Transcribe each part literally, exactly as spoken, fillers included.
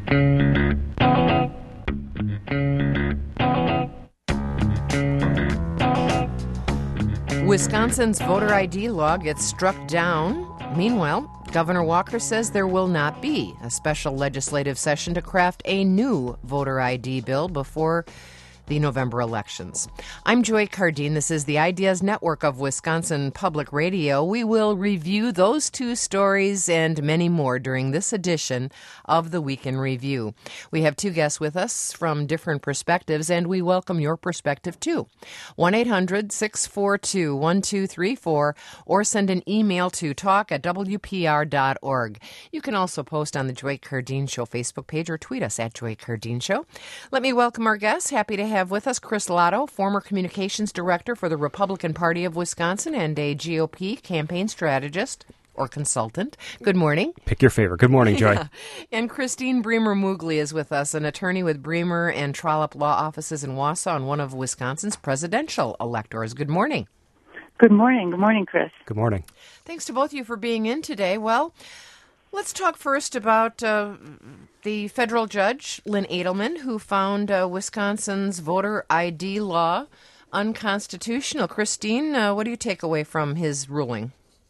Wisconsin's voter I D law gets struck down. Meanwhile, Governor Walker says there will not be a special legislative session to craft a new voter I D bill before the November elections. I'm Joy Cardine. This is the Ideas Network of Wisconsin Public Radio. We will review those two stories and many more during this edition of the Week in Review. We have two guests with us from different perspectives, and we welcome your perspective too. one eight hundred six four two one two three four or send an email to talk at w p r dot org. You can also post on the Joy Cardine Show Facebook page or tweet us at Joy Cardine Show. Let me welcome our guests. Happy to have with us Chris Lotto, former communications director for the Republican Party of Wisconsin and a G O P campaign strategist or consultant. Good morning. Pick your favorite. Good morning, Joy. Yeah. And Christine Bremer-Moogly is with us, an attorney with Bremer and Trollope Law Offices in Wausau and one of Wisconsin's presidential electors. Good morning. Good morning. Good morning, Chris. Good morning. Thanks to both of you for being in today. Well, let's talk first about uh, the federal judge, Lynn Adelman, who found uh, Wisconsin's voter I D law unconstitutional. Christine, uh, what do you take away from his ruling?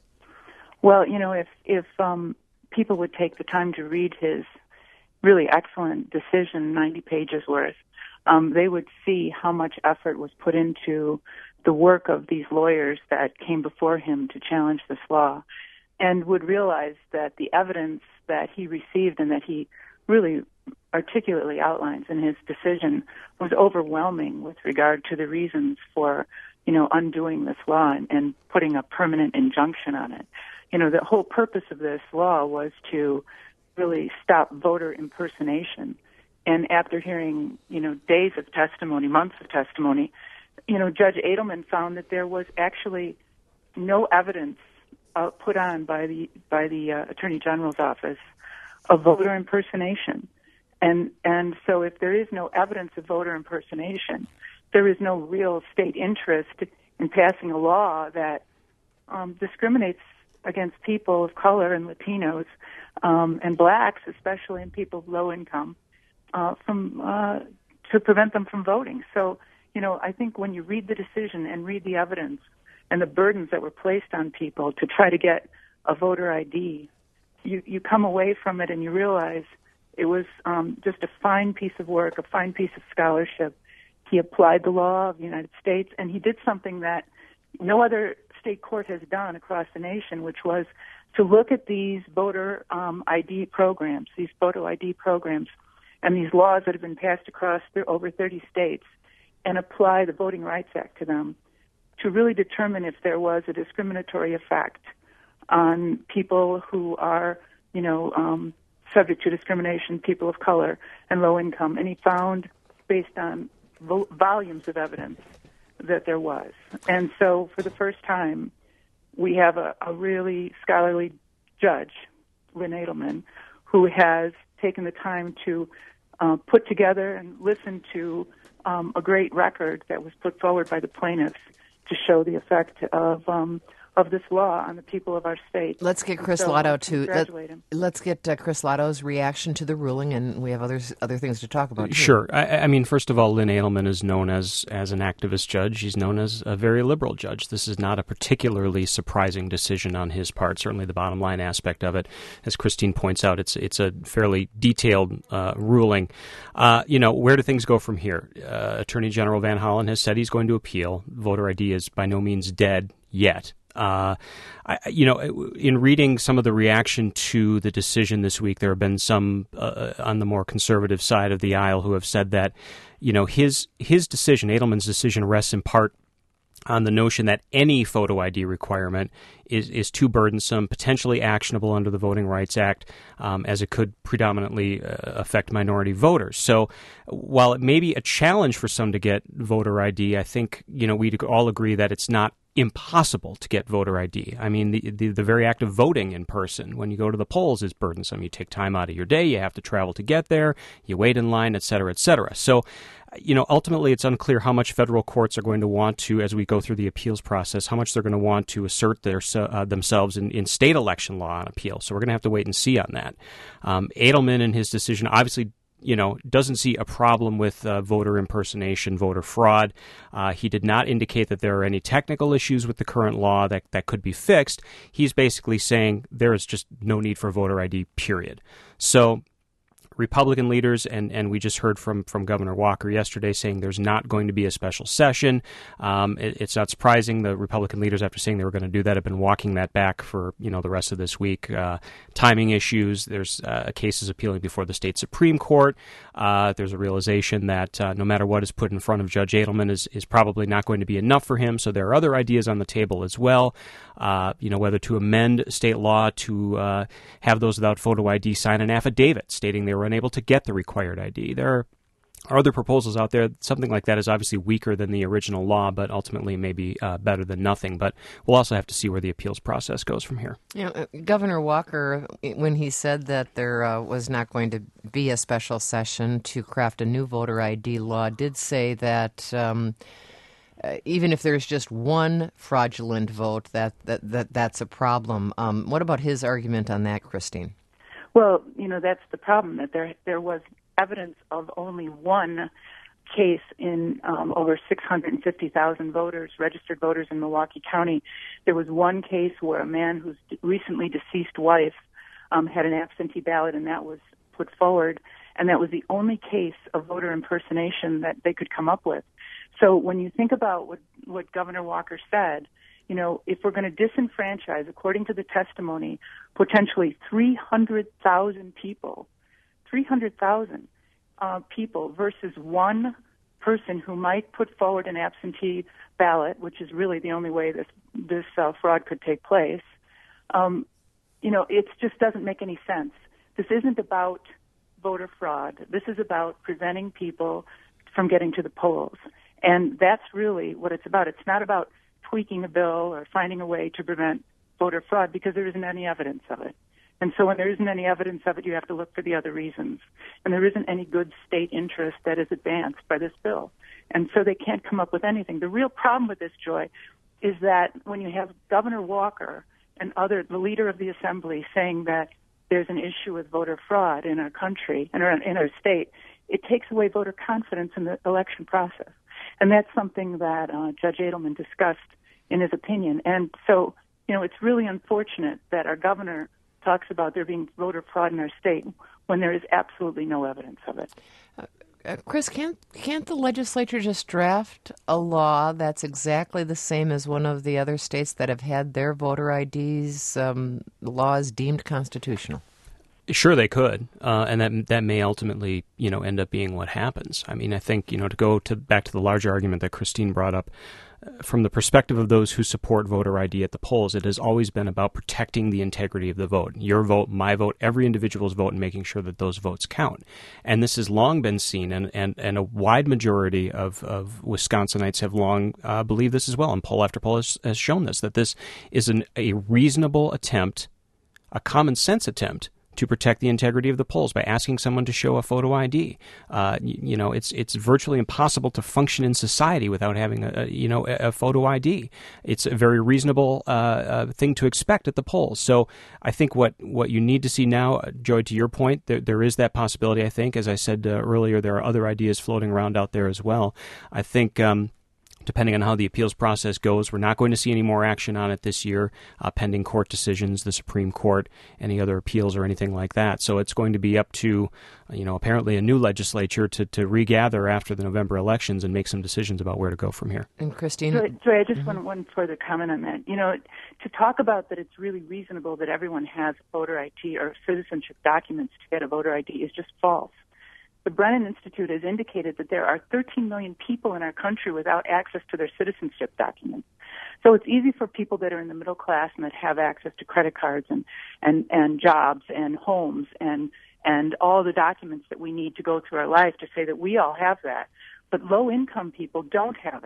Well, you know, if if um, people would take the time to read his really excellent decision, ninety pages worth, um, they would see how much effort was put into the work of these lawyers that came before him to challenge this law, and would realize that the evidence that he received and that he really articulately outlines in his decision was overwhelming with regard to the reasons for, you know, undoing this law and, and putting a permanent injunction on it. You know, the whole purpose of this law was to really stop voter impersonation. And after hearing, you know, days of testimony, months of testimony, you know, Judge Adelman found that there was actually no evidence Uh, put on by the by the uh, Attorney General's office of voter impersonation, and and so if there is no evidence of voter impersonation, there is no real state interest in passing a law that um, discriminates against people of color and Latinos um, and blacks, especially in people of low income, uh, from uh, to prevent them from voting. So, you know, I think when you read the decision and read the evidence and the burdens that were placed on people to try to get a voter I D, you, you come away from it and you realize it was um, just a fine piece of work, a fine piece of scholarship. He applied the law of the United States, and he did something that no other state court has done across the nation, which was to look at these voter um, I D programs, these photo I D programs, and these laws that have been passed across th- over thirty states, and apply the Voting Rights Act to them, to really determine if there was a discriminatory effect on people who are, you know, um, subject to discrimination, people of color and low income. And he found, based on vo- volumes of evidence, that there was. And so for the first time, we have a, a really scholarly judge, Lynn Adelman, who has taken the time to uh, put together and listen to um, a great record that was put forward by the plaintiffs to show the effect of um, of this law on the people of our state. Let's get Chris so, Lotto to let, him. let's get uh, Chris Lotto's reaction to the ruling, and we have others other things to talk about. Too. Sure. I, I mean, first of all, Lynn Adelman is known as as an activist judge. He's known as a very liberal judge. This is not a particularly surprising decision on his part. Certainly, the bottom line aspect of it, as Christine points out, it's it's a fairly detailed uh, ruling. Uh, you know, where do things go from here? Uh, Attorney General Van Hollen has said he's going to appeal. Voter I D is by no means dead yet. Uh, I, you know, in reading some of the reaction to the decision this week, there have been some uh, on the more conservative side of the aisle who have said that, you know, his his decision, Adelman's decision, rests in part on the notion that any photo I D requirement is, is too burdensome, potentially actionable under the Voting Rights Act, um, as it could predominantly uh, affect minority voters. So while it may be a challenge for some to get voter I D, I think, you know, we'd all agree that it's not impossible to get voter I D. I mean, the, the the very act of voting in person when you go to the polls is burdensome. You take time out of your day, you have to travel to get there, you wait in line, et cetera, et cetera. So, you know, ultimately it's unclear how much federal courts are going to want to, as we go through the appeals process, how much they're going to want to assert their uh, themselves in, in state election law on appeal. So we're going to have to wait and see on that. Um, Edelman in his decision obviously you know, doesn't see a problem with uh, voter impersonation, voter fraud. Uh, he did not indicate that there are any technical issues with the current law that, that could be fixed. He's basically saying there is just no need for voter I D, period. So Republican leaders, and, and we just heard from, from Governor Walker yesterday saying there's not going to be a special session. Um, it, it's not surprising. The Republican leaders, after saying they were going to do that, have been walking that back for, you know, the rest of this week. Uh, timing issues. There's uh, cases appealing before the state Supreme Court. Uh, there's a realization that uh, no matter what is put in front of Judge Edelman is, is probably not going to be enough for him. So there are other ideas on the table as well. Uh, you know, whether to amend state law to uh, have those without photo I D sign an affidavit stating they were unable to get the required I D. There are other proposals out there. Something like that is obviously weaker than the original law, but ultimately maybe uh, better than nothing. But we'll also have to see where the appeals process goes from here. You know, uh, Governor Walker, when he said that there uh, was not going to be a special session to craft a new voter I D law, did say that um, uh, even if there's just one fraudulent vote, that, that, that that's a problem. Um, what about his argument on that, Christine? Well, you know, that's the problem, that there there was evidence of only one case in um, over six hundred fifty thousand voters, registered voters in Milwaukee County. There was one case where a man whose recently deceased wife um, had an absentee ballot, and that was put forward, and that was the only case of voter impersonation that they could come up with. So when you think about what, what Governor Walker said, you know, if we're going to disenfranchise, according to the testimony, potentially three hundred thousand people, three hundred thousand uh, people versus one person who might put forward an absentee ballot, which is really the only way this this uh, fraud could take place, um, you know, it just doesn't make any sense. This isn't about voter fraud. This is about preventing people from getting to the polls. And that's really what it's about. It's not about tweaking a bill or finding a way to prevent voter fraud, because there isn't any evidence of it. And so when there isn't any evidence of it, you have to look for the other reasons. And there isn't any good state interest that is advanced by this bill. And so they can't come up with anything. The real problem with this, Joy, is that when you have Governor Walker and other, the leader of the assembly, saying that there's an issue with voter fraud in our country, in our, in our state, it takes away voter confidence in the election process. And that's something that uh, Judge Edelman discussed in his opinion. And so, you know, it's really unfortunate that our governor talks about there being voter fraud in our state when there is absolutely no evidence of it. Uh, uh, Chris, can't, can't the legislature just draft a law that's exactly the same as one of the other states that have had their voter I Ds um, laws deemed constitutional? Sure, they could, uh, and that that may ultimately, you know, end up being what happens. I mean, I think, you know, to go to back to the larger argument that Christine brought up, uh, from the perspective of those who support voter I D at the polls, it has always been about protecting the integrity of the vote. Your vote, my vote, every individual's vote, and making sure that those votes count. And this has long been seen, and, and, and a wide majority of, of Wisconsinites have long uh, believed this as well, and poll after poll has, has shown this, that this is an, a reasonable attempt, a common sense attempt, to protect the integrity of the polls by asking someone to show a photo I D. Uh, you, you know, it's it's virtually impossible to function in society without having a, a you know a, a photo I D. It's a very reasonable uh, uh, thing to expect at the polls. So I think what, what you need to see now, Joy, to your point, there, there is that possibility. I think, as I said uh, earlier, there are other ideas floating around out there as well. I think. Um, Depending on how the appeals process goes, we're not going to see any more action on it this year, uh, pending court decisions, the Supreme Court, any other appeals or anything like that. So it's going to be up to, you know, apparently a new legislature to, to regather after the November elections and make some decisions about where to go from here. And Christine? Joy, Joy I just mm-hmm. want one further comment on that. You know, to talk about that it's really reasonable that everyone has voter I D or citizenship documents to get a voter I D is just false. The Brennan Institute has indicated that there are thirteen million people in our country without access to their citizenship documents. So it's easy for people that are in the middle class and that have access to credit cards and, and, and jobs and homes and, and all the documents that we need to go through our life to say that we all have that. But low-income people don't have it.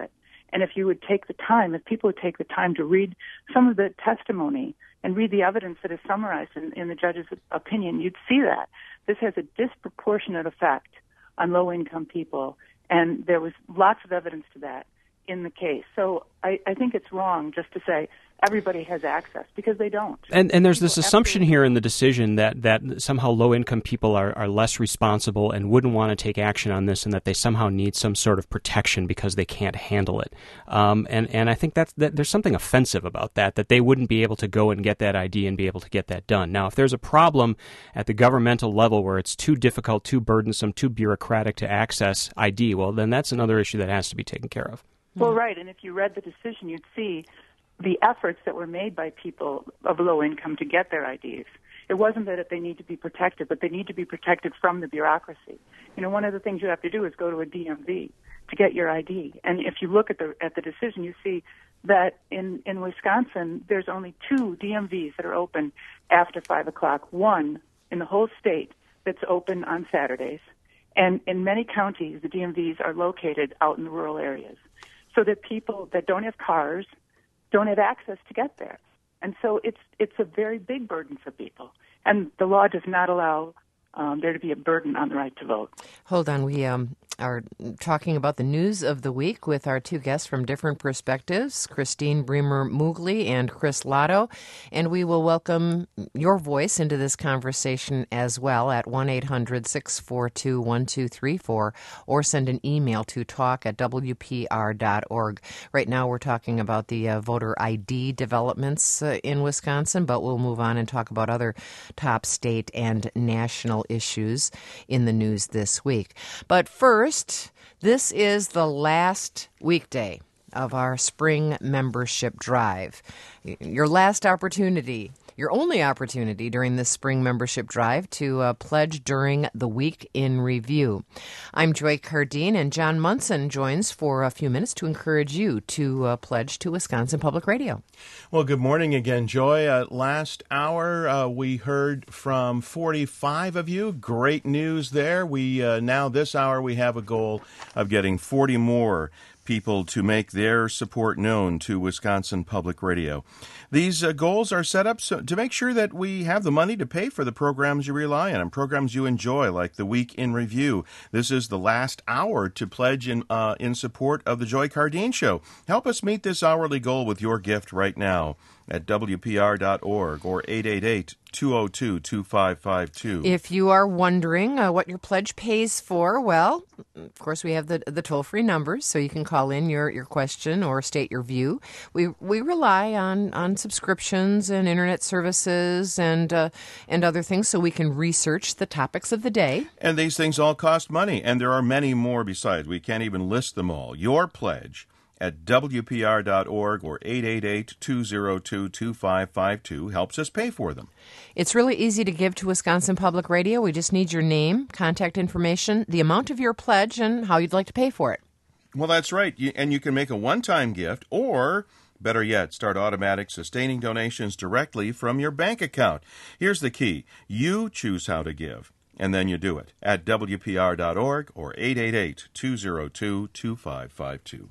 And if you would take the time, if people would take the time to read some of the testimony and read the evidence that is summarized in, in the judge's opinion, you'd see that this has a disproportionate effect on low-income people. And there was lots of evidence to that in the case. So I, I think it's wrong just to say everybody has access, because they don't. And and there's People this assumption absolutely- here in the decision that, that somehow low-income people are, are less responsible and wouldn't want to take action on this, and that they somehow need some sort of protection because they can't handle it. Um, and, and I think that's, that there's something offensive about that, that they wouldn't be able to go and get that I D and be able to get that done. Now, if there's a problem at the governmental level where it's too difficult, too burdensome, too bureaucratic to access I D, well, then that's another issue that has to be taken care of. Well, right, and if you read the decision, you'd see the efforts that were made by people of low income to get their I Ds. It wasn't that they need to be protected, but they need to be protected from the bureaucracy. You know, one of the things you have to do is go to a D M V to get your I D. And if you look at the at the decision, you see that in, in Wisconsin, there's only two D M Vs that are open after five o'clock, one in the whole state that's open on Saturdays. And in many counties, the D M Vs are located out in the rural areas, so that people that don't have cars don't have access to get there. And so it's it's a very big burden for people. And the law does not allow um, there to be a burden on the right to vote. Hold on. We um, are talking about the news of the week with our two guests from different perspectives, Christine Bremer-Moogly and Chris Lotto. And we will welcome your voice into this conversation as well at one eight hundred six four two one two three four, or send an email to talk at w p r dot org. Right now we're talking about the uh, voter I D developments uh, in Wisconsin, but we'll move on and talk about other top state and national issues in the news this week. But first, this is the last weekday of our spring membership drive. Your last opportunity, your only opportunity during this spring membership drive to uh, pledge during the week in review. I'm Joy Cardine, and John Munson joins for a few minutes to encourage you to uh, pledge to Wisconsin Public Radio. Well, good morning again, Joy. Uh, last hour, uh, we heard from forty-five of you. Great news there. We uh, now this hour we have a goal of getting forty more people to make their support known to Wisconsin Public Radio. These uh, goals are set up so, to make sure that we have the money to pay for the programs you rely on and programs you enjoy, like the Week in Review. This is the last hour to pledge in, uh, in support of the Joy Cardine Show. Help us meet this hourly goal with your gift right now at w p r dot org or eight eight eight, two oh two, two five five two. If you are wondering uh, what your pledge pays for, well, of course, we have the the toll-free numbers, so you can call in your, your question or state your view. We we rely on, on subscriptions and internet services and uh, and other things, so we can research the topics of the day. And these things all cost money, and there are many more besides. We can't even list them all. Your pledge at w p r dot org or eight eight eight, two oh two, two five five two helps us pay for them. It's really easy to give to Wisconsin Public Radio. We just need your name, contact information, the amount of your pledge, and how you'd like to pay for it. Well, that's right. You, and you can make a one-time gift, or better yet, start automatic sustaining donations directly from your bank account. Here's the key. You choose how to give, and then you do it at w p r dot org or eight eight eight, two oh two, two five five two.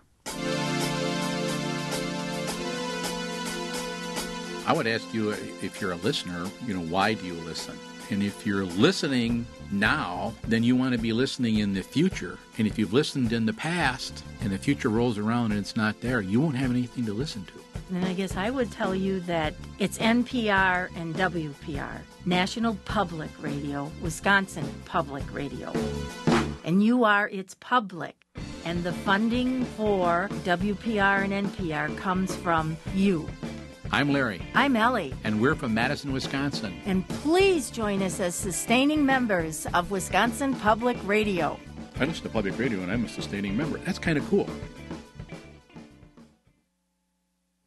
I would ask you, if you're a listener, you know, why do you listen? And if you're listening now, then you want to be listening in the future. And if you've listened in the past and the future rolls around and it's not there, you won't have anything to listen to. And I guess I would tell you that it's N P R and W P R, National Public Radio, Wisconsin Public Radio. And you are its public. And the funding for W P R and N P R comes from you. I'm Larry. I'm Ellie. And we're from Madison, Wisconsin. And please join us as sustaining members of Wisconsin Public Radio. I listen to public radio and I'm a sustaining member. That's kind of cool.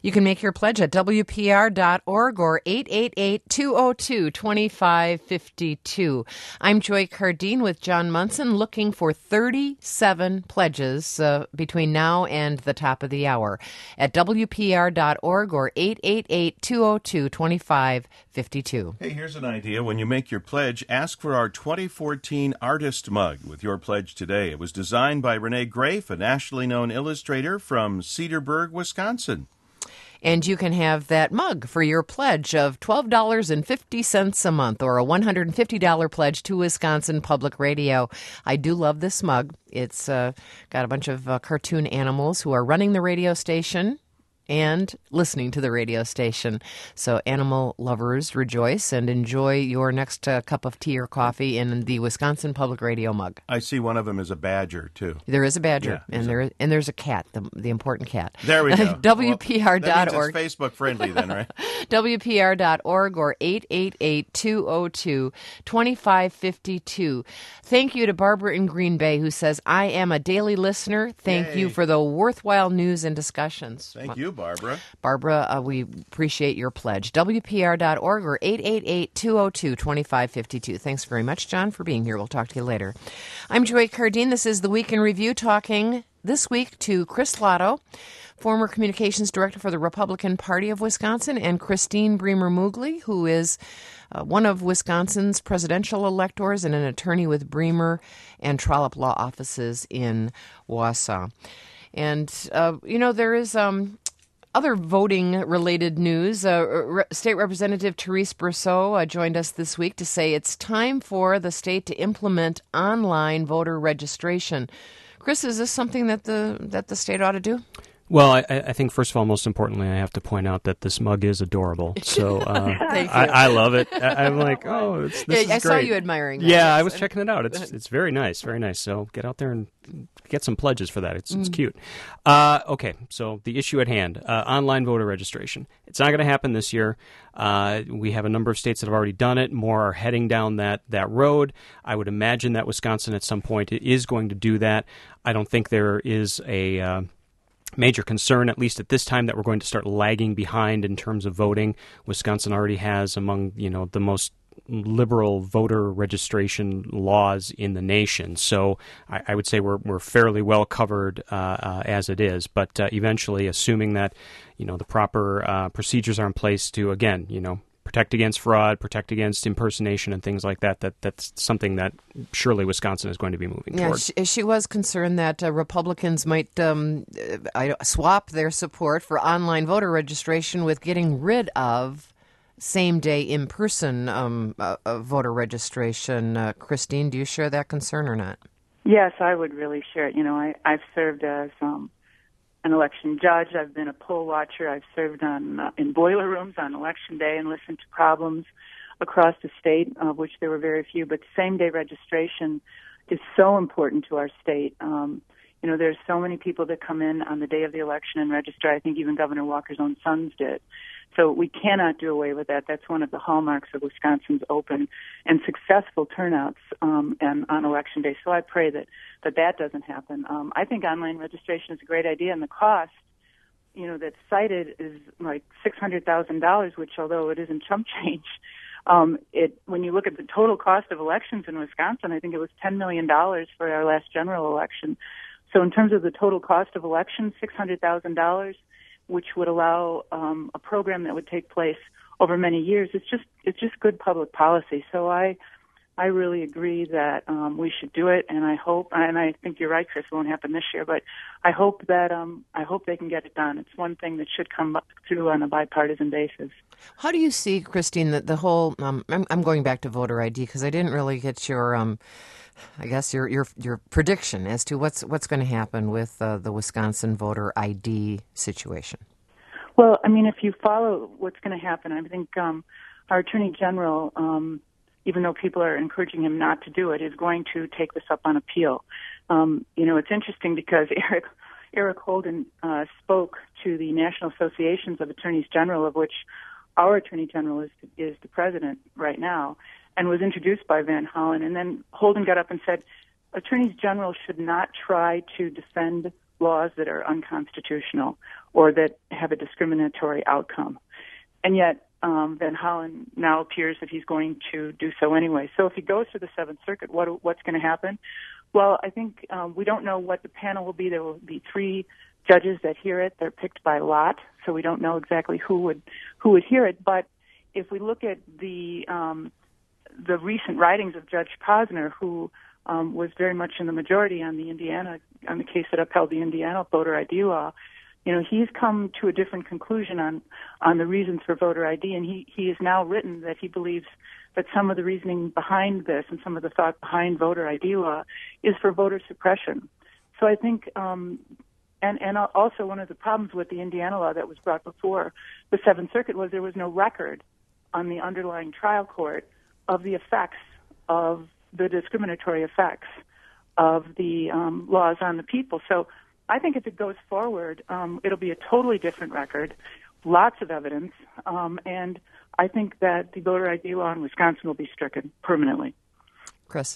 You can make your pledge at W P R dot org or eight eight eight, two oh two, two five five two. I'm Joy Cardine with John Munson, looking for thirty-seven pledges uh, between now and the top of the hour at W P R dot org or eight eight eight, two oh two, two five five two. Hey, here's an idea. When you make your pledge, ask for our twenty fourteen Artist Mug with your pledge today. It was designed by Renee Grafe, a nationally known illustrator from Cedarburg, Wisconsin. And you can have that mug for your pledge of twelve dollars and fifty cents a month or a one hundred fifty dollars pledge to Wisconsin Public Radio. I do love this mug. It's uh, got a bunch of uh, cartoon animals who are running the radio station and listening to the radio station. So animal lovers, rejoice and enjoy your next uh, cup of tea or coffee in the Wisconsin Public Radio mug. I see one of them is a badger, too. There is a badger, yeah, and there is, and there's a cat, the, the important cat. There we go. W P R dot org. Well, that means it's Facebook friendly then, right? W P R dot org or eight eight eight, two oh two, two five five two. Thank you to Barbara in Green Bay, who says, I am a daily listener. Thank Yay. you for the worthwhile news and discussions. Thank you, Barbara. Barbara, uh, we appreciate your pledge. W P R dot org or eight eight eight, two oh two, two five five two. Thanks very much, John, for being here. We'll talk to you later. I'm Joy Cardine. This is the Week in Review, talking this week to Chris Lotto, former communications director for the Republican Party of Wisconsin, and Christine Bremer-Moogly, who is uh, one of Wisconsin's presidential electors and an attorney with Bremer and Trollope Law Offices in Wausau. And, uh, you know, there is... Um, Other voting-related news, uh, Re- State Representative Therese Brousseau uh, joined us this week to say it's time for the state to implement online voter registration. Chris, is this something that the that the state ought to do? Well, I, I think, first of all, most importantly, I have to point out that this mug is adorable. So uh, Thank you. I, I love it. I, I'm like, oh, it's, this yeah, is I great. saw you admiring that. Yeah, I was checking it out. It's it's very nice, very nice. So get out there and get some pledges for that. It's, it's Mm. cute. Uh, okay, so the issue at hand, uh, online voter registration. It's not going to happen this year. Uh, we have a number of states that have already done it. More are heading down that, that road. I would imagine that Wisconsin at some point is going to do that. I don't think there is a... Uh, major concern, at least at this time, that we're going to start lagging behind in terms of voting. Wisconsin already has among, you know, the most liberal voter registration laws in the nation. So I, I would say we're we're fairly well covered uh, uh, as it is. But uh, eventually, assuming that, you know, the proper uh, procedures are in place to, again, you know, protect against fraud, protect against impersonation and things like that, that that's something that surely Wisconsin is going to be moving yeah, towards. She, she was concerned that uh, Republicans might um, uh, swap their support for online voter registration with getting rid of same-day in-person um, uh, uh, voter registration. Uh, Christine, do you share that concern or not? Yes, I would really share it. You know, I, I've served as um, an election judge. I've been a poll watcher. I've served on uh, in boiler rooms on election day and listened to problems across the state, of which there were very few. But same-day registration is so important to our state. Um, you know, there's so many people that come in on the day of the election and register. I think even Governor Walker's own sons did. So we cannot do away with that. That's one of the hallmarks of Wisconsin's open and successful turnouts um, and on election day. So I pray that that, that doesn't happen. Um, I think online registration is a great idea, and the cost, you know, that's cited is like six hundred thousand dollars, which, although it isn't chump change, um, it when you look at the total cost of elections in Wisconsin, I think it was ten million dollars for our last general election. So in terms of the total cost of elections, six hundred thousand dollars, which would allow um, a program that would take place over many years. It's just it's just good public policy. So I I really agree that um, we should do it, and I hope, and I think you're right, Chris, it won't happen this year, but I hope that um, I hope they can get it done. It's one thing that should come through on a bipartisan basis. How do you see, Christine, that the whole? Um, I'm, I'm going back to voter I D because I didn't really get your. Um, I guess your your your prediction as to what's what's going to happen with uh, the Wisconsin voter I D situation. Well, I mean, if you follow what's going to happen, I think um, our Attorney General, um, even though people are encouraging him not to do it, is going to take this up on appeal. Um, you know, it's interesting because Eric Eric Holden uh, spoke to the National Associations of Attorneys General, of which our Attorney General is is the president right now, and was introduced by Van Hollen. And then Holden got up and said, attorneys general should not try to defend laws that are unconstitutional or that have a discriminatory outcome. And yet, um, Van Hollen now appears that he's going to do so anyway. So if he goes to the Seventh Circuit, what what's going to happen? Well, I think um, we don't know what the panel will be. There will be three judges that hear it. They're picked by lot, so we don't know exactly who would who would hear it. But if we look at the um, the recent writings of Judge Posner, who um, was very much in the majority on the Indiana on the case that upheld the Indiana voter I D law, you know, he's come to a different conclusion on on the reasons for voter I D, and he he has now written that he believes that some of the reasoning behind this and some of the thought behind voter I D law is for voter suppression. So I think, um, and and also one of the problems with the Indiana law that was brought before the Seventh Circuit was there was no record on the underlying trial court of the effects of the discriminatory effects of the um, laws on the people. So I think if it goes forward, um, it'll be a totally different record, lots of evidence, um, and I think that the voter I D law in Wisconsin will be stricken permanently. Chris?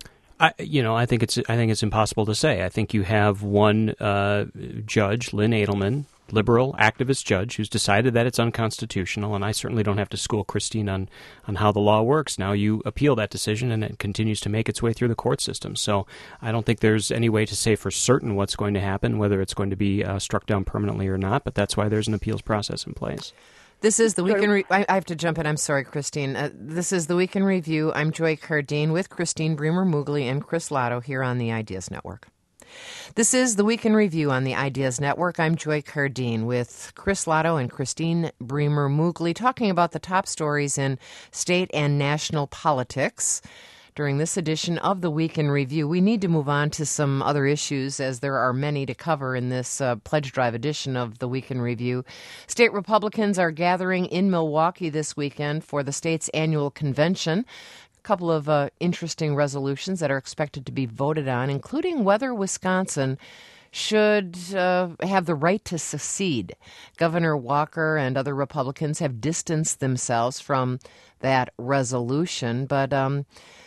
I, you know, I think it's I think it's impossible to say. I think you have one uh, judge, Lynn Edelman, liberal activist judge, who's decided that it's unconstitutional, and I certainly don't have to school Christine on, on how the law works. Now you appeal that decision, and it continues to make its way through the court system. So I don't think there's any way to say for certain what's going to happen, whether it's going to be uh, struck down permanently or not, but that's why there's an appeals process in place. This is the Week in Re- I have to jump in. I'm sorry, Christine. Uh, this is the Week in Review. I'm Joy Cardine with Christine Bremer-Moogly and Chris Lotto here on the Ideas Network. This is the Week in Review on the Ideas Network. I'm Joy Cardine with Chris Lotto and Christine Bremer-Moogly talking about the top stories in state and national politics. During this edition of the Week in Review, we need to move on to some other issues, as there are many to cover in this uh, pledge drive edition of the Week in Review. State Republicans are gathering in Milwaukee this weekend for the state's annual convention. A couple of uh, interesting resolutions that are expected to be voted on, including whether Wisconsin should uh, have the right to secede. Governor Walker and other Republicans have distanced themselves from that resolution, but um,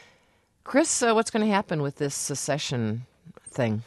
Chris, uh, what's going to happen with this secession thing?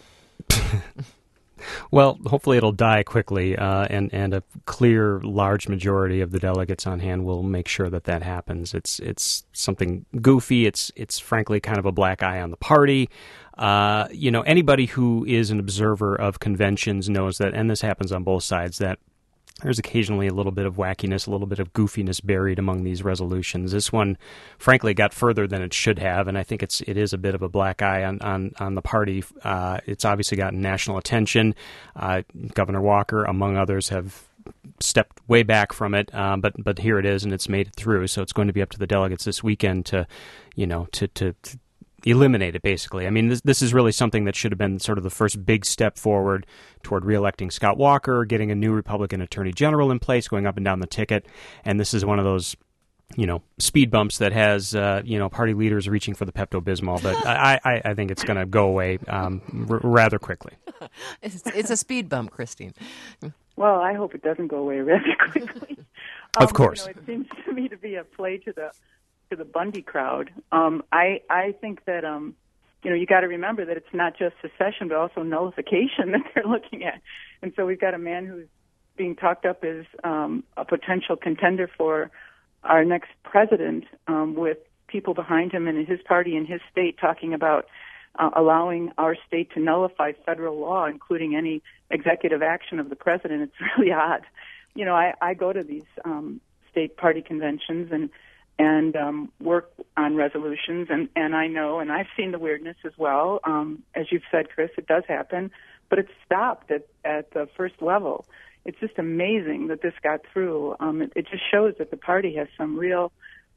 Well, hopefully it'll die quickly, uh, and and a clear, large majority of the delegates on hand will make sure that that happens. It's it's something goofy. It's it's frankly kind of a black eye on the party. Uh, you know, anybody who is an observer of conventions knows that, and this happens on both sides, that there's occasionally a little bit of wackiness, a little bit of goofiness buried among these resolutions. This one, frankly, got further than it should have, and I think it's it is a bit of a black eye on on, on the party. Uh, it's obviously gotten national attention. Uh, Governor Walker, among others, have stepped way back from it, um, but but here it is, and it's made it through. So it's going to be up to the delegates this weekend to, you know, to to. to eliminate it, basically. I mean, this this is really something that should have been sort of the first big step forward toward reelecting Scott Walker, getting a new Republican Attorney General in place, going up and down the ticket. And this is one of those, you know, speed bumps that has, uh, you know, party leaders reaching for the Pepto-Bismol. But I, I, I think it's going to go away um, r- rather quickly. It's, it's a speed bump, Christine. Well, I hope it doesn't go away rather quickly. Um, of course. You know, it seems to me to be a play to the to the Bundy crowd. Um, I I think that um, you know you got to remember that it's not just secession, but also nullification that they're looking at. And so we've got a man who's being talked up as um, a potential contender for our next president, um, with people behind him and in his party in his state talking about uh, allowing our state to nullify federal law, including any executive action of the president. It's really odd. You know, I, I go to these um, state party conventions and and um, work on resolutions, and, and I know, and I've seen the weirdness as well. Um, as you've said, Chris, it does happen, but it's stopped at, at the first level. It's just amazing that this got through. Um, it, it just shows that the party has some real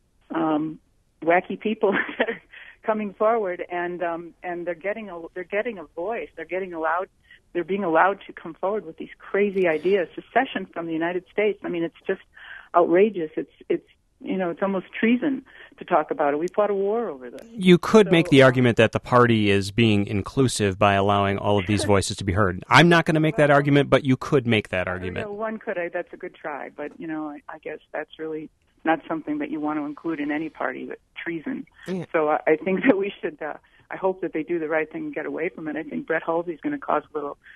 um, wacky people that are coming forward, and um, and they're getting a they're getting a voice. They're getting allowed. They're being allowed to come forward with these crazy ideas. Secession from the United States. I mean, it's just outrageous. It's it's. You know, it's almost treason to talk about it. We fought a war over this. You could so, make the um, argument that the party is being inclusive by allowing all of these voices to be heard. I'm not going to make that argument, but you could make that argument. You know, one could. I, that's a good try. But, you know, I, I guess that's really not something that you want to include in any party, but treason. Yeah. So I, I think that we should, uh, I hope that they do the right thing and get away from it. I think Brett Halsey's going to cause a little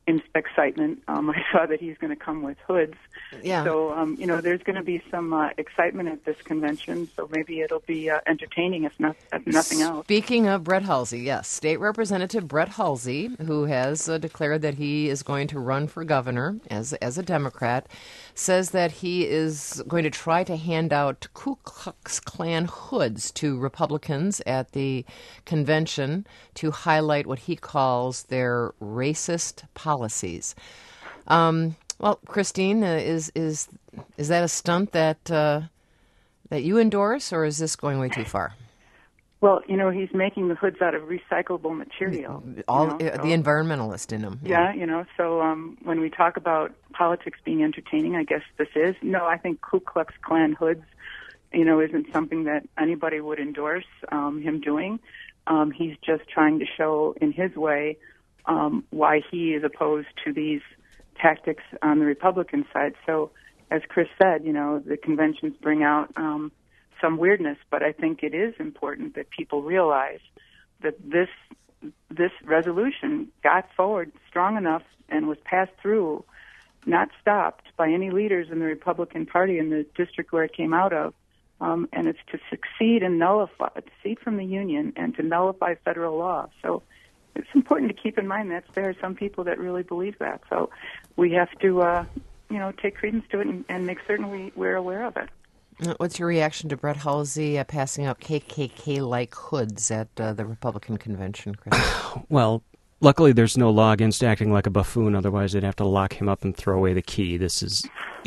excitement. Um, I saw that he's going to come with hoods. Yeah. So, um, you know, there's going to be some uh, excitement at this convention, so maybe it'll be uh, entertaining, if, not, if nothing else. Speaking of Brett Halsey, yes, State Representative Brett Halsey, who has uh, declared that he is going to run for governor as, as a Democrat, says that he is going to try to hand out Ku Klux Klan hoods to Republicans at the convention to highlight what he calls their racist policies. Um, well, Christine, uh, is is is that a stunt that uh, that you endorse, or is this going way too far? Well, you know, he's making the hoods out of recyclable material. All you know, uh, so, the environmentalist in him. Yeah, you know, so um, when we talk about politics being entertaining, I guess this is. No, I think Ku Klux Klan hoods, you know, isn't something that anybody would endorse um, him doing. Um, he's just trying to show in his way um, why he is opposed to these tactics on the Republican side. So, as Chris said, you know, the conventions bring out um, some weirdness, but I think it is important that people realize that this this resolution got forward strong enough and was passed through, not stopped by any leaders in the Republican Party in the district where it came out of, um, and it's to succeed and nullify, secede from the Union and to nullify federal law. So it's important to keep in mind that there are some people that really believe that. So we have to, uh, you know, take credence to it and, and make certain we, we're aware of it. What's your reaction to Brett Halsey uh, passing out K K K-like hoods at uh, the Republican convention, Chris? Well, luckily there's no law against acting like a buffoon. Otherwise, they'd have to lock him up and throw away the key. This is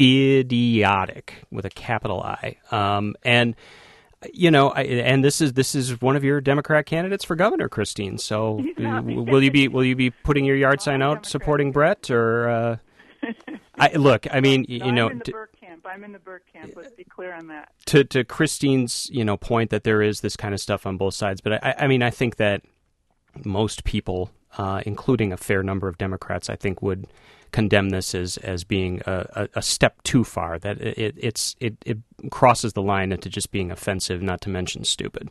idiotic with a capital I. Um, and you know, I, and this is this is one of your Democrat candidates for governor, Christine. So, uh, will you be will you be putting your yard sign out supporting Brett, or? Uh, I, look, I mean, no, you know, I'm in the Burke camp. I'm in the Burke camp. Let's be clear on that. To to Christine's, you know, point that there is this kind of stuff on both sides, but I, I mean, I think that most people, uh, including a fair number of Democrats, I think would condemn this as as being a, a, a step too far. That it it's it, it crosses the line into just being offensive, not to mention stupid.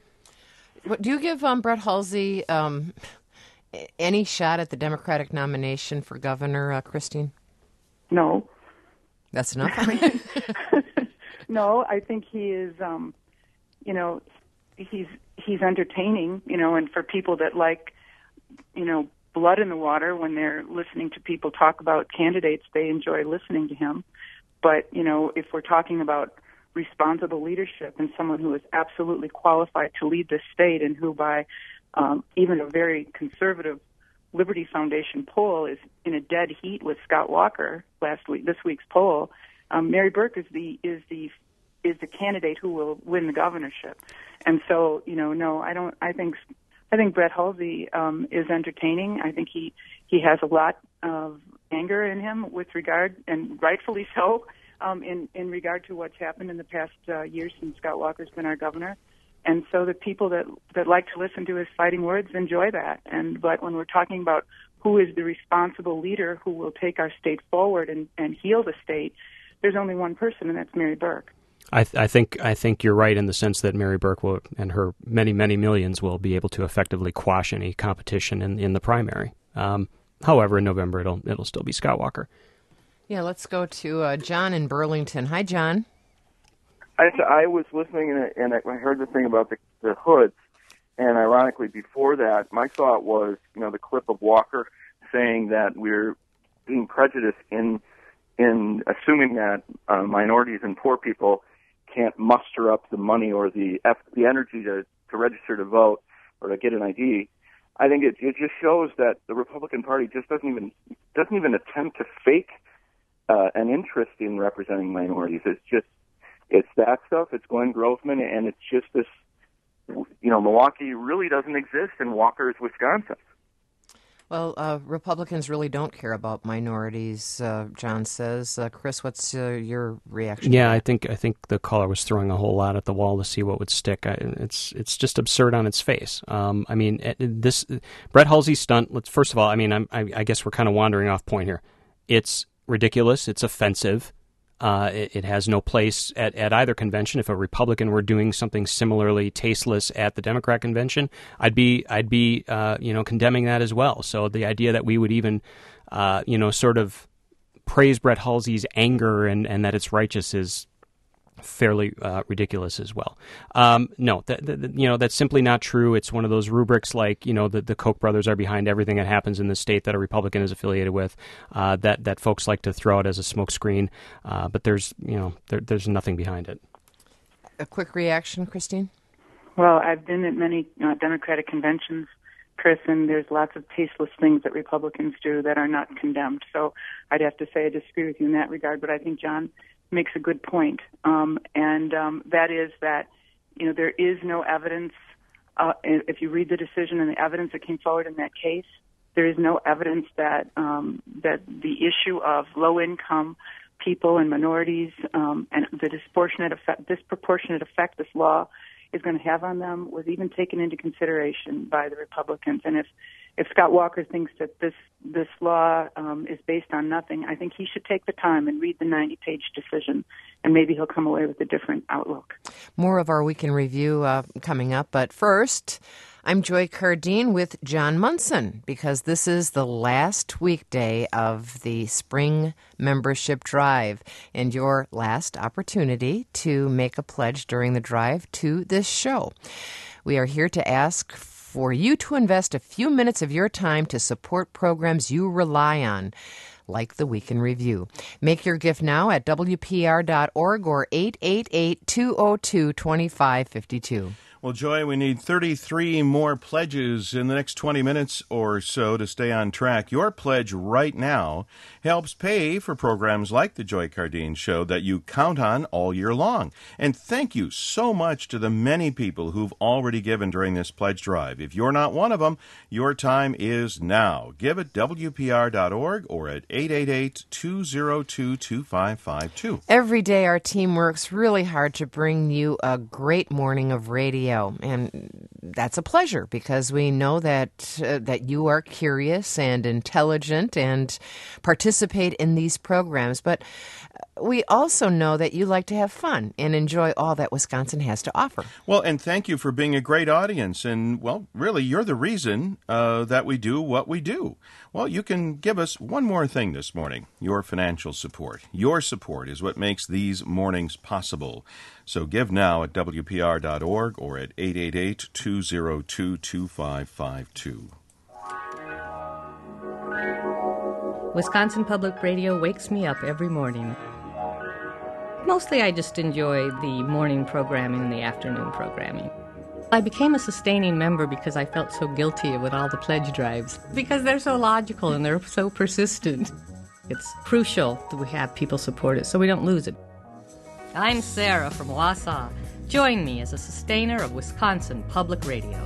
What, do you give um, Brett Halsey um, any shot at the Democratic nomination for governor, uh, Christine? No. That's enough? No, I think he is, um, you know, he's he's entertaining, you know, and for people that like, you know, blood in the water when they're listening to people talk about candidates, they enjoy listening to him. But, you know, if we're talking about responsible leadership and someone who is absolutely qualified to lead this state and who by um, even a very conservative Liberty Foundation poll is in a dead heat with Scott Walker last week, this week's poll, um, Mary Burke is the is the is the candidate who will win the governorship. And so, you know, no, I don't. I think I think Brett Halsey um, is entertaining. I think he he has a lot of anger in him with regard, and rightfully so, um, in in regard to what's happened in the past uh, years since Scott Walker's been our governor. And so the people that that like to listen to his fighting words enjoy that. And but when we're talking about who is the responsible leader who will take our state forward and, and heal the state, there's only one person, and that's Mary Burke. I, th- I think I think you're right in the sense that Mary Burke will, and her many many millions will be able to effectively quash any competition in in the primary. Um, however, in November it'll it'll still be Scott Walker. Yeah, let's go to uh, John in Burlington. Hi, John. I, I was listening and I heard the thing about the, the hoods, and ironically, before that, my thought was, you know, the clip of Walker saying that we're being prejudiced in in assuming that uh, minorities and poor people can't muster up the money or the the energy to, to register to vote or to get an I D. I think it, it just shows that the Republican Party just doesn't even doesn't even attempt to fake uh, an interest in representing minorities. It's just It's that stuff. It's Glenn Grothman, and it's just this, you know, Milwaukee really doesn't exist in Walker's Wisconsin. Well, uh, Republicans really don't care about minorities, uh, John says. Uh, Chris, what's uh, your reaction? Yeah, I think I think the caller was throwing a whole lot at the wall to see what would stick. I, it's it's just absurd on its face. Um, I mean, this Brett Halsey stunt. Let's first of all, I mean, I'm, I, I guess we're kind of wandering off point here. It's ridiculous. It's offensive. Uh, it, it has no place at, at either convention. If a Republican were doing something similarly tasteless at the Democrat convention, I'd be I'd be uh, you know condemning that as well. So the idea that we would even uh, you know sort of praise Brett Halsey's anger and, and that it's righteous is fairly uh, ridiculous as well. Um, no, that, that, you know that's simply not true. It's one of those rubrics like you know the, the Koch brothers are behind everything that happens in the state that a Republican is affiliated with. Uh, that that folks like to throw out as a smokescreen, uh, but there's you know there, there's nothing behind it. A quick reaction, Christine? Well, I've been at many uh, Democratic conventions, Chris, and there's lots of tasteless things that Republicans do that are not condemned. So I'd have to say I disagree with you in that regard, but I think John makes a good point, um, and um, that is that you know there is no evidence. Uh, if you read the decision and the evidence that came forward in that case, there is no evidence that um, that the issue of low-income people and minorities um, and the disproportionate effect, disproportionate effect this law is going to have on them was even taken into consideration by the Republicans. And if if Scott Walker thinks that this this law um, is based on nothing, I think he should take the time and read the ninety-page decision, and maybe he'll come away with a different outlook. More of our Week in Review uh, coming up, but first, I'm Joy Cardine with John Munson, because this is the last weekday of the spring membership drive and your last opportunity to make a pledge during the drive to this show. We are here to ask for you to invest a few minutes of your time to support programs you rely on, like the Week in Review. Make your gift now at W P R dot org or eight eight eight, two oh two, two five five two. Well, Joy, we need thirty-three more pledges in the next twenty minutes or so to stay on track. Your pledge right now helps pay for programs like the Joy Cardine Show that you count on all year long. And thank you so much to the many people who've already given during this pledge drive. If you're not one of them, your time is now. Give at W P R dot org or at eight eight eight, two oh two, two five five two. Every day our team works really hard to bring you a great morning of radio. And that's a pleasure because we know that uh, that you are curious and intelligent and participate in these programs. But we also know that you like to have fun and enjoy all that Wisconsin has to offer. Well, and thank you for being a great audience. And, well, really, you're the reason uh, that we do what we do. Well, you can give us one more thing this morning, your financial support. Your support is what makes these mornings possible. So give now at W P R dot org or at eight eight eight, two oh two, two five five two. Wisconsin Public Radio wakes me up every morning. Mostly I just enjoy the morning programming and the afternoon programming. I became a sustaining member because I felt so guilty with all the pledge drives, because they're so logical and they're so persistent. It's crucial that we have people support it so we don't lose it. I'm Sarah from Wausau. Join me as a sustainer of Wisconsin Public Radio.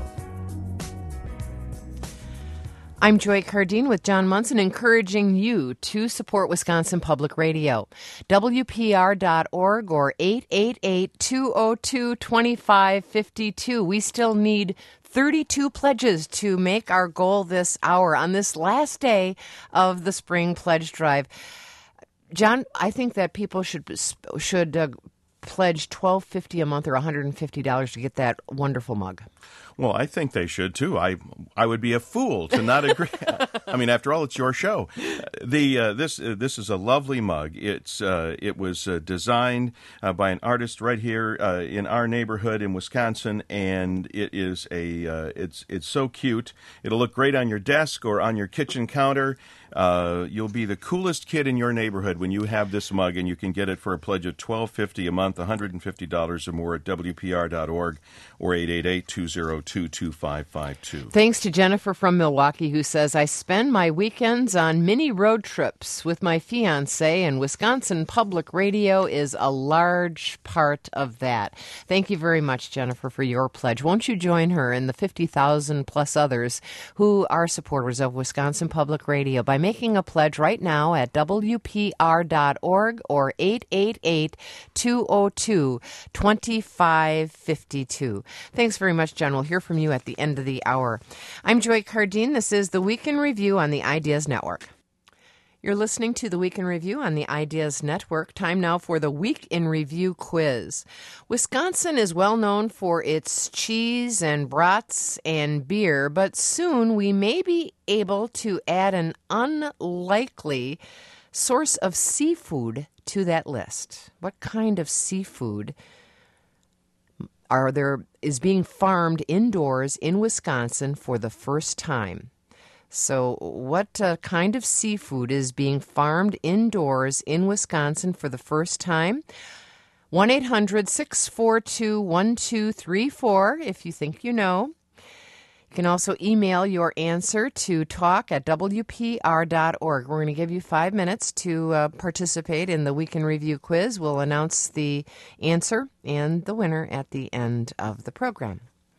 I'm Joy Cardine with John Munson, encouraging you to support Wisconsin Public Radio. W P R dot org or eight eight eight, two oh two, two five five two. We still need thirty-two pledges to make our goal this hour on this last day of the spring pledge drive. John, I think that people should should uh, pledge twelve fifty a month or one hundred fifty dollars to get that wonderful mug. Well, I think they should, too. I I would be a fool to not agree. I mean, after all, it's your show. The uh, this uh, this is a lovely mug. It's uh, it was uh, designed uh, by an artist right here uh, in our neighborhood in Wisconsin, and it is a uh, it's it's so cute. It'll look great on your desk or on your kitchen counter. Uh, you'll be the coolest kid in your neighborhood when you have this mug, and you can get it for a pledge of twelve fifty a month, one hundred fifty dollars or more at W P R dot org or eight eight eight, two oh two, two five five two. Thanks to Jennifer from Milwaukee, who says, I spend my weekends on mini road trips with my fiancé, and Wisconsin Public Radio is a large part of that. Thank you very much, Jennifer, for your pledge. Won't you join her and the fifty thousand plus others who are supporters of Wisconsin Public Radio by making a pledge right now at W P R dot org or eight eight eight, two oh two, two five five two. Thanks very much, John. We'll hear from you at the end of the hour. I'm Joy Cardine. This is the Week in Review on the Ideas Network. You're listening to the Week in Review on the Ideas Network. Time now for the Week in Review quiz. Wisconsin is well known for its cheese and brats and beer, but soon we may be able to add an unlikely source of seafood to that list. What kind of seafood are there is being farmed indoors in Wisconsin for the first time? So what uh, kind of seafood is being farmed indoors in Wisconsin for the first time? one eight hundred six four two one two three four if you think you know. You can also email your answer to talk at w p r dot org. We're going to give you five minutes to uh, participate in the Week in Review quiz. We'll announce the answer and the winner at the end of the program.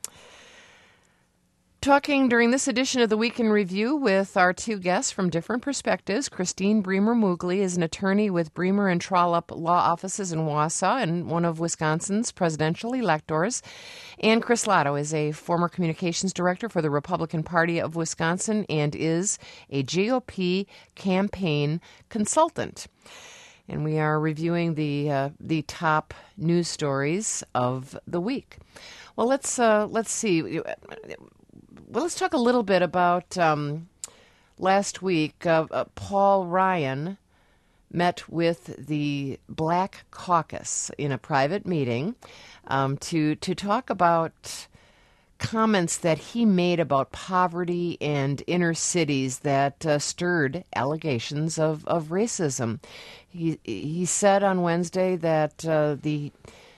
Talking during this edition of the Week in Review with our two guests from different perspectives. Christine Bremer-Moogly is an attorney with Bremer and Trollope Law Offices in Wausau and one of Wisconsin's presidential electors. And Chris Lotto is a former communications director for the Republican Party of Wisconsin and is a G O P campaign consultant. And we are reviewing the uh, the top news stories of the week. Well, let's uh, let's see. Well, let's talk a little bit about um, last week. Uh, uh, Paul Ryan met with the Black Caucus in a private meeting um, to to talk about comments that he made about poverty and inner cities that uh, stirred allegations of, of racism. He he said on Wednesday that uh, the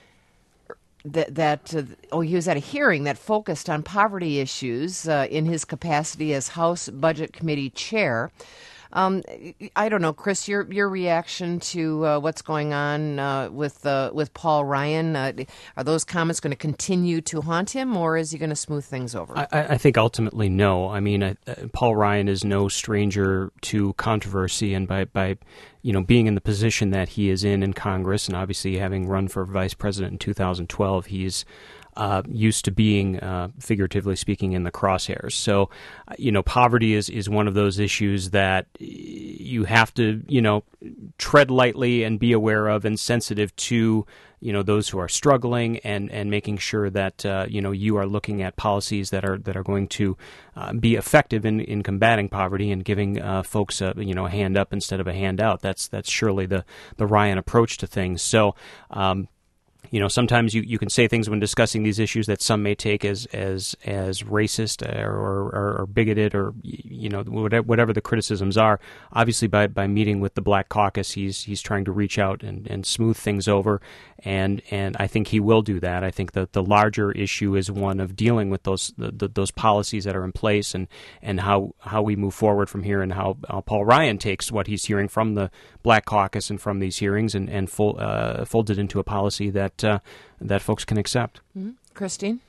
that, that uh, oh he was at a hearing that focused on poverty issues uh, in his capacity as House Budget Committee chair. Um, I don't know, Chris, your your reaction to uh, what's going on uh, with uh, with Paul Ryan. Uh, are those comments going to continue to haunt him, or is he going to smooth things over? I, I think ultimately no. I mean, I, uh, Paul Ryan is no stranger to controversy, and by, by you know being in the position that he is in in Congress, and obviously having run for vice president in two thousand twelve, he's Uh, used to being, uh, figuratively speaking, in the crosshairs. So, uh, you know, poverty is, is one of those issues that you have to, you know, tread lightly and be aware of and sensitive to, you know, those who are struggling and, and making sure that, uh, you know, you are looking at policies that are that are going to uh, be effective in, in combating poverty and giving uh, folks a, you know, a hand up instead of a hand out. That's, that's surely the, the Ryan approach to things. So, um, You know, sometimes you, you can say things when discussing these issues that some may take as as as racist or, or, or bigoted or, you know, whatever, whatever the criticisms are. Obviously, by, by meeting with the Black Caucus, he's he's trying to reach out and, and smooth things over, and and I think he will do that. I think that the larger issue is one of dealing with those the, the, those policies that are in place and, and how, how we move forward from here, and how, how Paul Ryan takes what he's hearing from the Black Caucus and from these hearings and, and full, uh, folds it into a policy that Uh, that folks can accept. Mm-hmm. Christine?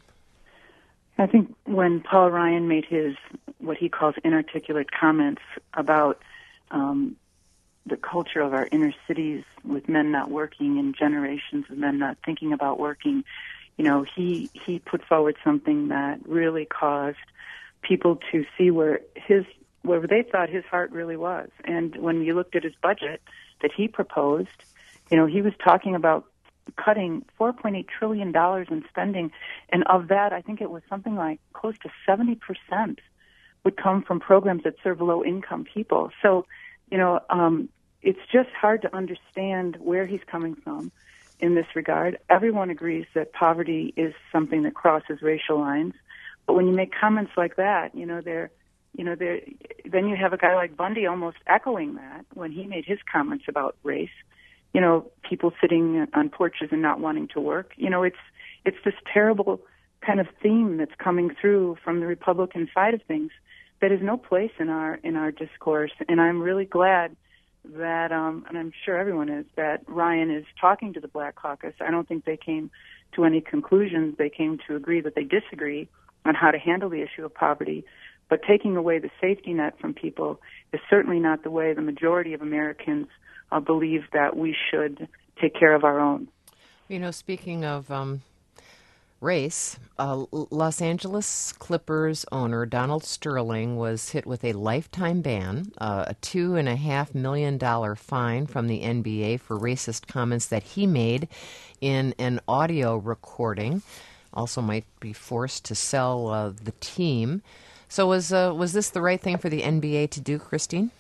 I think when Paul Ryan made his, what he calls inarticulate comments about um, the culture of our inner cities with men not working and generations of men not thinking about working, you know, he, he put forward something that really caused people to see where his, where they thought his heart really was. And when you looked at his budget that he proposed, you know, he was talking about cutting four point eight trillion dollars in spending, and of that, I think it was something like close to seventy percent would come from programs that serve low-income people. So, you know, um, it's just hard to understand where he's coming from in this regard. Everyone agrees that poverty is something that crosses racial lines, but when you make comments like that, you know, they're, you know, they're, then you have a guy like Bundy almost echoing that when he made his comments about race. You know, people sitting on porches and not wanting to work. You know, it's it's this terrible kind of theme that's coming through from the Republican side of things that has no place in our in our discourse. And I'm really glad that, um, and I'm sure everyone is, that Ryan is talking to the Black Caucus. I don't think they came to any conclusions. They came to agree that they disagree on how to handle the issue of poverty. But taking away the safety net from people is certainly not the way the majority of Americans uh, believe that we should take care of our own. You know, speaking of um, race. Uh, Los Angeles Clippers owner Donald Sterling was hit with a lifetime ban, uh, a two and a half million dollar fine from the N B A for racist comments that he made in an audio recording. Also, might be forced to sell uh, the team. So, was uh, was this the right thing for the N B A to do, Christine?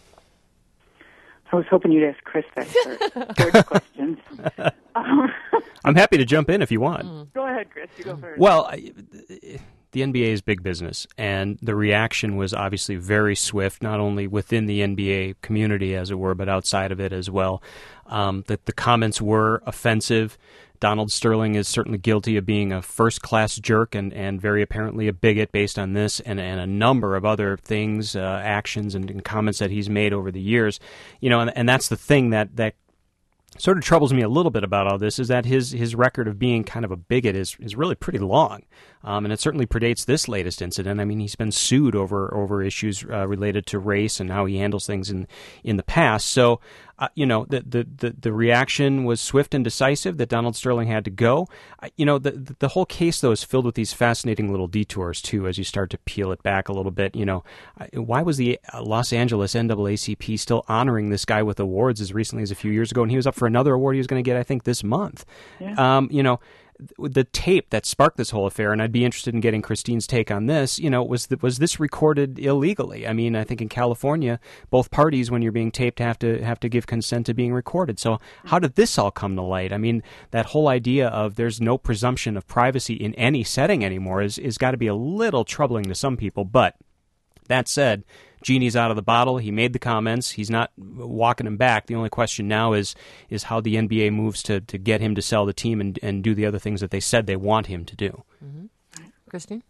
I was hoping you'd ask Chris that first. Third questions. Um, I'm happy to jump in if you want. Mm. Go ahead, Chris. You go first. Well, I, the N B A is big business, and the reaction was obviously very swift, not only within the N B A community, as it were, but outside of it as well. Um, the, the comments were offensive. Donald Sterling is certainly guilty of being a first-class jerk and, and very apparently a bigot based on this and, and a number of other things, uh, actions and, and comments that he's made over the years. You know, and, and that's the thing that, that sort of troubles me a little bit about all this, is that his his record of being kind of a bigot is is really pretty long, um, and it certainly predates this latest incident. I mean, he's been sued over over issues uh, related to race and how he handles things in in the past. So, uh, you know, the, the the the reaction was swift and decisive that Donald Sterling had to go. Uh, you know, the the whole case though is filled with these fascinating little detours too, as you start to peel it back a little bit. You know, why was the Los Angeles N double A C P still honoring this guy with awards as recently as a few years ago, and he was up for another award he was going to get, I think, this month. Yeah. Um, you know, the tape that sparked this whole affair, and I'd be interested in getting Christine's take on this, you know, was was this recorded illegally? I mean, I think in California, both parties, when you're being taped, have to have to give consent to being recorded. So how did this all come to light? I mean, that whole idea of there's no presumption of privacy in any setting anymore is, is got to be a little troubling to some people. But that said, genie's out of the bottle. He made the comments. He's not walking him back. The only question now is is how the N B A moves to, to get him to sell the team and, and do the other things that they said they want him to do. Mm-hmm. Christine?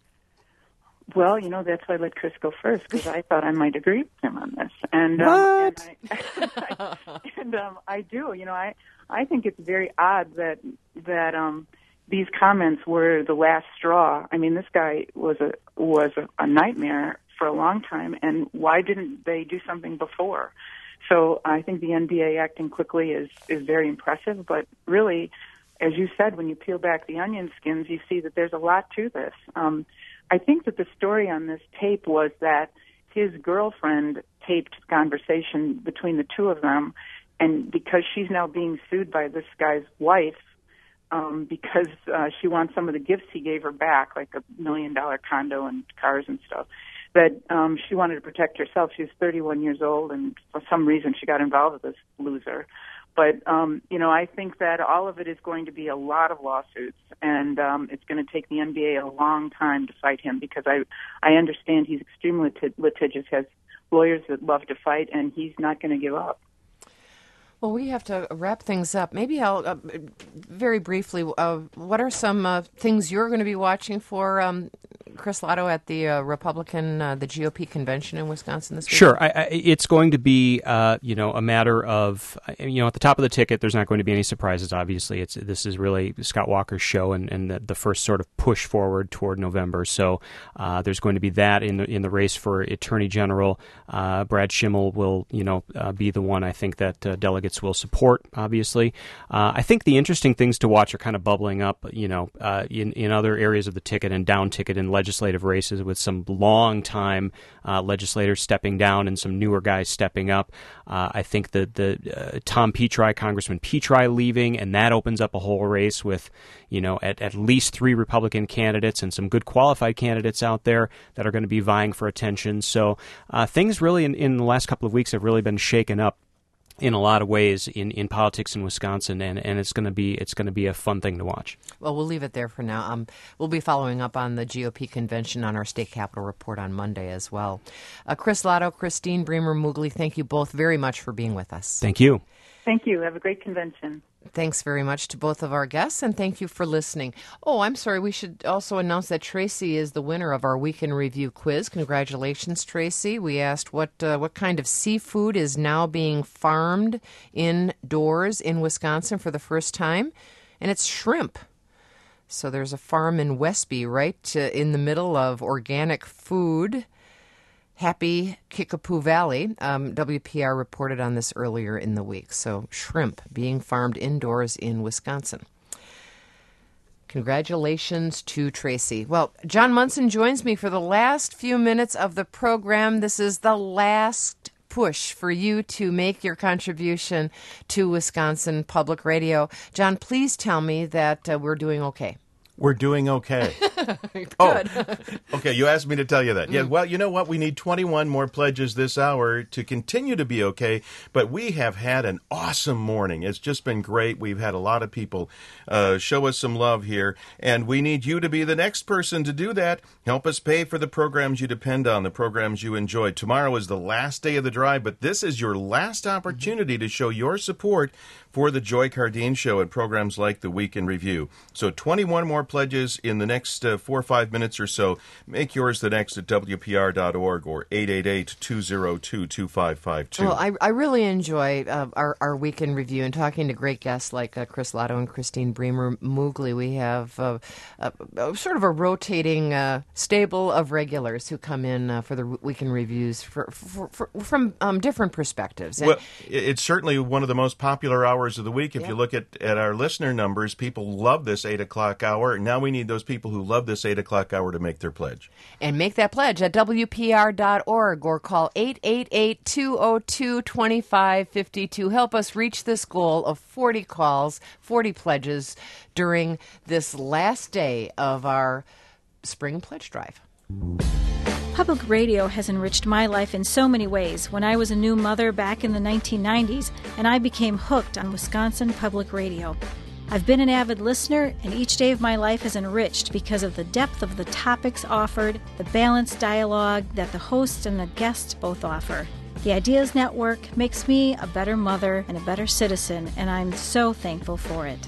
Well, you know, that's why I let Chris go first, because I thought I might agree with him on this. And, um, and, I, and um, I do. You know, I, I think it's very odd that that um, these comments were the last straw. I mean, this guy was a was a, a nightmare for a long time, and why didn't they do something before? So I think the N B A acting quickly is, is very impressive, but really, as you said, when you peel back the onion skins, you see that there's a lot to this. Um, I think that the story on this tape was that his girlfriend taped the conversation between the two of them, and because she's now being sued by this guy's wife, um, because uh, she wants some of the gifts he gave her back, like a million-dollar condo and cars and stuff, that um, she wanted to protect herself. She was thirty-one years old, and for some reason she got involved with this loser. But, um, you know, I think that all of it is going to be a lot of lawsuits, and um, it's going to take the N B A a long time to fight him, because I, I understand he's extremely lit- litigious, has lawyers that love to fight, and he's not going to give up. Well, we have to wrap things up. Maybe I'll, uh, very briefly, uh, what are some uh, things you're going to be watching for, um, Chris Lotto, at the uh, Republican, uh, the G O P convention in Wisconsin this week? Sure. I, I, it's going to be, uh, you know, a matter of, you know, at the top of the ticket, there's not going to be any surprises, obviously. It's This is really Scott Walker's show and, and the, the first sort of push forward toward November. So uh, there's going to be that in the, in the race for Attorney General. Uh, Brad Schimmel will, you know, uh, be the one I think that uh, delegates will support, obviously. Uh, I think the interesting things to watch are kind of bubbling up, you know, uh, in, in other areas of the ticket and down ticket in legislative races, with some long-time uh, legislators stepping down and some newer guys stepping up. Uh, I think that the uh, Tom Petri, Congressman Petri, leaving, and that opens up a whole race with, you know, at, at least three Republican candidates and some good qualified candidates out there that are going to be vying for attention. So uh, things really in, in the last couple of weeks have really been shaken up in a lot of ways in, in politics in Wisconsin, and, and it's going to be it's going to be a fun thing to watch. Well, we'll leave it there for now. Um, we'll be following up on the G O P convention on our State Capitol Report on Monday as well. Uh, Chris Lotto, Christine Bremer-Moogly, thank you both very much for being with us. Thank you. Thank you. Have a great convention. Thanks very much to both of our guests, and thank you for listening. Oh, I'm sorry, we should also announce that Tracy is the winner of our Week in Review quiz. Congratulations, Tracy. We asked what uh, what kind of seafood is now being farmed indoors in Wisconsin for the first time, and it's shrimp. So there's a farm in Westby, right uh, in the middle of organic food. Happy Kickapoo Valley. Um, W P R reported on this earlier in the week. So shrimp being farmed indoors in Wisconsin. Congratulations to Tracy. Well, John Munson joins me for the last few minutes of the program. This is the last push for you to make your contribution to Wisconsin Public Radio. John, please tell me that uh, we're doing okay. We're doing okay. Good. Oh, okay. You asked me to tell you that. Yeah. Well, you know what? We need twenty-one more pledges this hour to continue to be okay. But we have had an awesome morning. It's just been great. We've had a lot of people uh, show us some love here, and we need you to be the next person to do that. Help us pay for the programs you depend on, the programs you enjoy. Tomorrow is the last day of the drive, but this is your last opportunity to show your support for the Joy Cardeen Show and programs like the Week in Review. So twenty-one more pledges in the next uh, four or five minutes or so. Make yours the next at W P R dot org or eight eight eight, two oh two, two five five two. Well, I, I really enjoy uh, our, our Week in Review and talking to great guests like uh, Chris Lotto and Christine Bremer Moogly. We have uh, uh, uh, sort of a rotating uh, stable of regulars who come in uh, for the Week in Reviews for, for, for, from um, different perspectives. And well, it's certainly one of the most popular hours of the week. If yeah. you look at, at our listener numbers, people love this eight o'clock hour. Now we need those people who love this eight o'clock hour to make their pledge. And make that pledge at W P R dot org or call eight eight eight, two oh two, two five five two. Help us reach this goal of forty calls, forty pledges during this last day of our spring pledge drive. Public radio has enriched my life in so many ways. When I was a new mother back in the nineteen nineties, and I became hooked on Wisconsin Public Radio. I've been an avid listener, and each day of my life is enriched because of the depth of the topics offered, the balanced dialogue that the host and the guests both offer. The Ideas Network makes me a better mother and a better citizen, and I'm so thankful for it.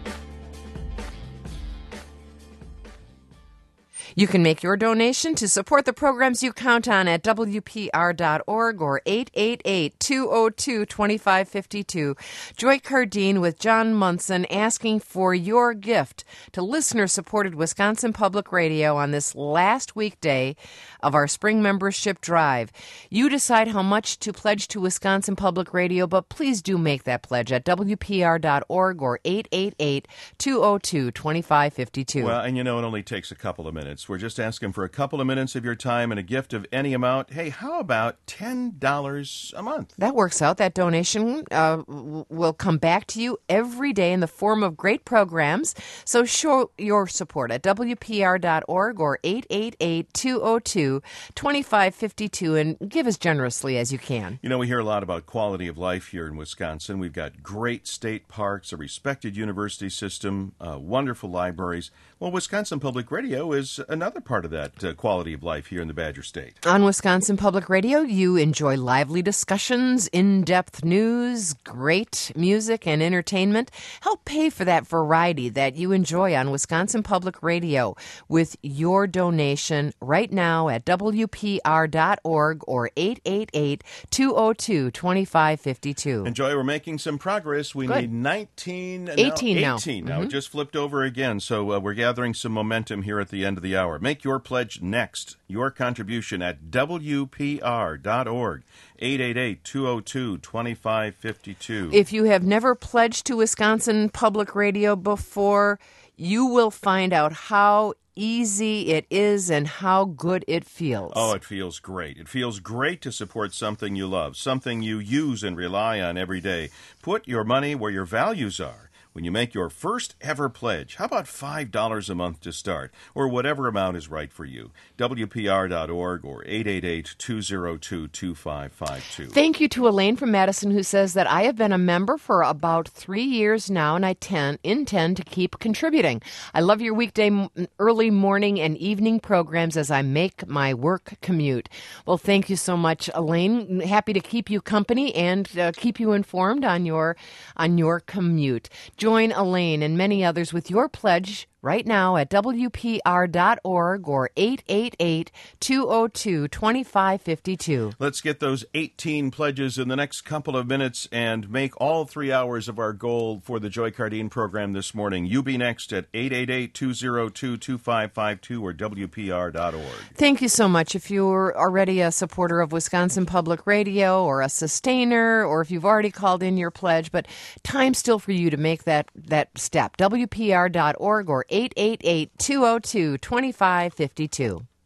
You can make your donation to support the programs you count on at W P R dot org or eight eight eight, two oh two, two five five two. Joy Cardeen with John Munson asking for your gift to listener-supported Wisconsin Public Radio on this last weekday of our spring membership drive. You decide how much to pledge to Wisconsin Public Radio, but please do make that pledge at W P R dot org or eight eight eight, two oh two, two five five two. Well, and you know, it only takes a couple of minutes. We're just asking for a couple of minutes of your time and a gift of any amount. Hey, how about ten dollars a month? That works out. That donation uh, will come back to you every day in the form of great programs. So show your support at W P R dot org or eight eight eight, two oh two, two five five two and give as generously as you can. You know, we hear a lot about quality of life here in Wisconsin. We've got great state parks, a respected university system, uh, wonderful libraries. Well, Wisconsin Public Radio is another part of that uh, quality of life here in the Badger State. On Wisconsin Public Radio, you enjoy lively discussions, in-depth news, great music and entertainment. Help pay for that variety that you enjoy on Wisconsin Public Radio with your donation right now at W P R dot org or eight eight eight, two oh two, two five five two. Enjoy, we're making some progress. We Good. need nineteen. eighteen now. now. eighteen now. Mm-hmm. It just flipped over again, so uh, we're gathering some momentum here at the end of the hour. Make your pledge next. Your contribution at W P R dot org, eight eight eight, two oh two, two five five two. If you have never pledged to Wisconsin Public Radio before, you will find out how easy it is and how good it feels. Oh, it feels great. It feels great to support something you love, something you use and rely on every day. Put your money where your values are. When you make your first ever pledge, how about five dollars a month to start, or whatever amount is right for you? W P R dot org or eight eight eight, two oh two, two five five two. Thank you to Elaine from Madison, who says that I have been a member for about three years now, and I ten, intend to keep contributing. I love your weekday m- early morning and evening programs as I make my work commute. Well, thank you so much, Elaine. Happy to keep you company and uh, keep you informed on your on your commute. Join Elaine and many others with your pledge right now at W P R dot org or eight eight eight, two oh two, two five five two. Let's get those eighteen pledges in the next couple of minutes and make all three hours of our goal for the Joy Cardeen program this morning. You be next at eight eight eight, two oh two, two five five two or W P R dot org. Thank you so much. If you're already a supporter of Wisconsin Public Radio or a sustainer, or if you've already called in your pledge, but time still for you to make that, that step. W P R dot org or eight eight eight, two oh two, two five five two.